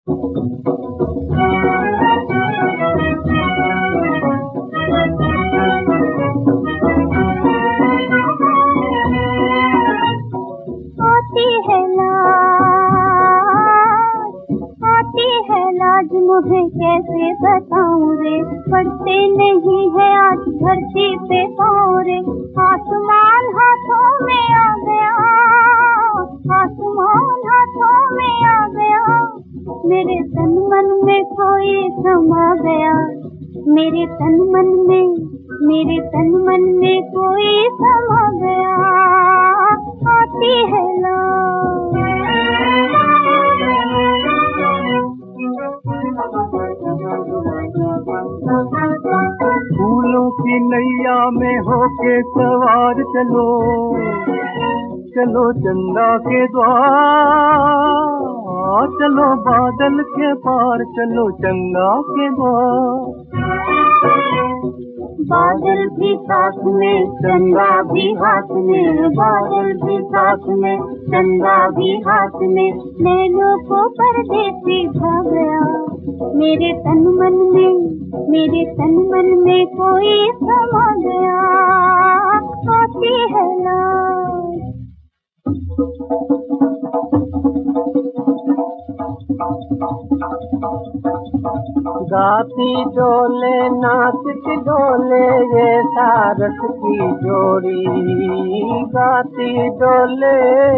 आज मुझे कैसे बताऊं रे, पड़ते नहीं है आज धरती पे पाँव रे। आसमान हाथों में आ गया, आसमान हाथों में आ गया, मेरे तन मन में कोई समा गया, मेरे तन मन में, मेरे तन मन में कोई समा गया। आती है फूलों की नैया में होके सवार चलो, चलो चंदा के द्वार, चलो बादल के पार, चलो चंदा के द्वार। बादल भी साथ में, चंदा भी हाथ में, बादल भी साथ में, चंदा भी हाथ में, नैनों को परदेसी भा गया, मेरे तन मन में, मेरे तन मन में कोई समा गया। आती है गाती डोले नाचती डोले ये सारस की जोड़ी, गाती डोले,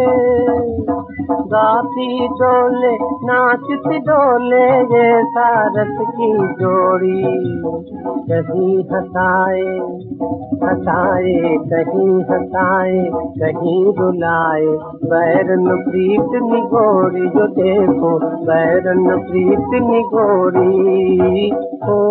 गाती डोले नाचती डोले ये सारस की जोड़ी। कहीं हंसाए हंसाए, कहीं हंसाए कहीं रुलाए, बैरन प्रीत निगोरी, जो देखो बैरन प्रीत निगोरी। ओ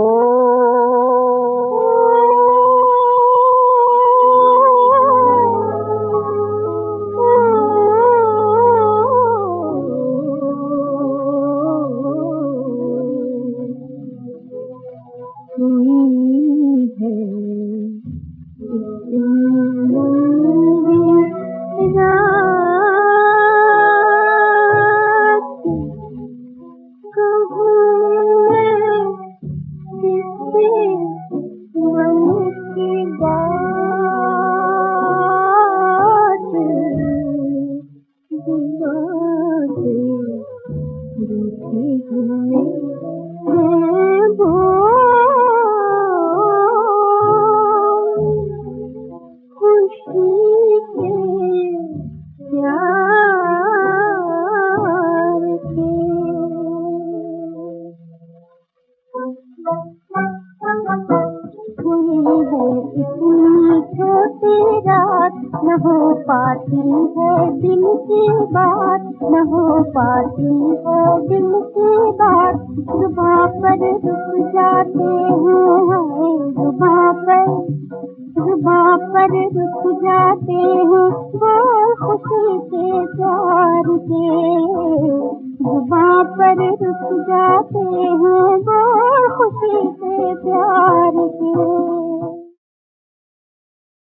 न हो पाती है दिल की बात, न हो पाती है दिल की बात, जुबां पर रुक जाते हैं, जुबां पर रुक जाते हैं, वो खुशी के प्यार के जुबां